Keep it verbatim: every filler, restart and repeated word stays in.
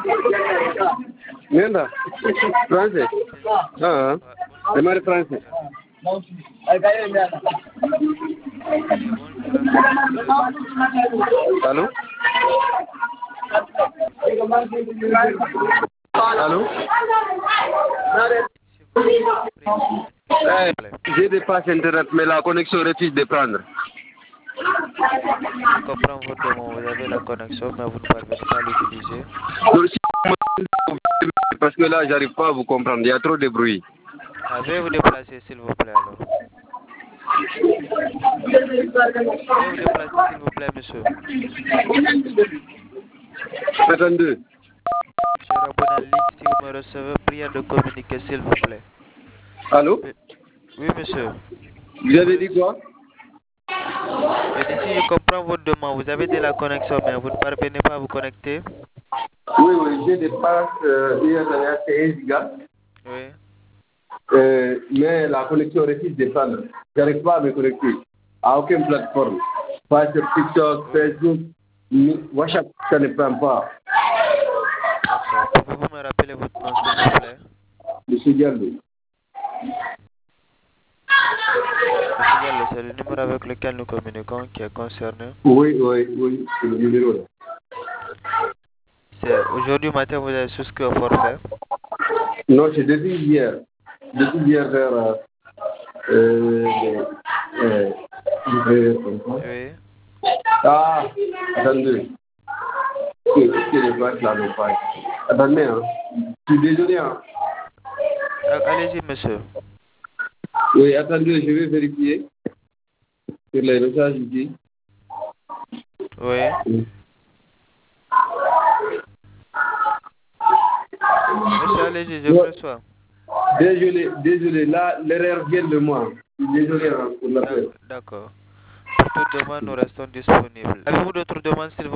Nenda français. Ah, démarre français. Allô? Allô? Eh, j'ai des passes internet, mais la connexion refuse de prendre. Je comprends votre demande. Vous avez la connexion, mais vous ne parvenez pas à l'utiliser. Parce que là, j'arrive pas à vous comprendre. Il y a trop de bruit. Ah, veuillez vous déplacer, s'il vous plaît, alors. Veuillez vous déplacer, s'il vous plaît, monsieur. cinquante-deux. Monsieur Rabon en ligne, si vous me recevez, prière de communiquer, s'il vous plaît. Allô? Oui, monsieur. Vous avez dit quoi? Et d'ici, je comprends votre demande. Vous avez de la connexion, mais vous ne parvenez pas à vous connecter. Oui, oui, j'ai des passes euh, hier de un giga. Oui. Euh, mais la connexion refuse de prendre. Je n'arrive pas à me connecter à aucune plateforme. Pas sur TikTok, Oui. Facebook, WhatsApp, ça ne prend pas. D'accord. Pouvez-vous me rappeler votre nom, s'il vous plaît? Monsieur Diallo. Monsieur Diallo, c'est le numéro avec lequel nous communiquons qui est concerné. Oui, oui, oui, c'est le numéro là. C'est aujourd'hui matin, vous avez souscrit au forfait? Non, c'est depuis hier. Depuis hier vers... Euh, euh, euh, euh, Oui. ah, attendez. C'est le passe là, le passe. Attendez, hein. Je suis désolé, hein. Allez-y, monsieur. Oui, attendez, je vais vérifier sur les messages ici. Oui. Oui. Monsieur, allez-y, je vous reçois. Désolé, désolé, là, l'erreur vient de moi. Désolé hein, pour l'appel. D'accord. Pour toute demande, nous restons disponibles. Avez-vous d'autres demandes, s'il vous plaît?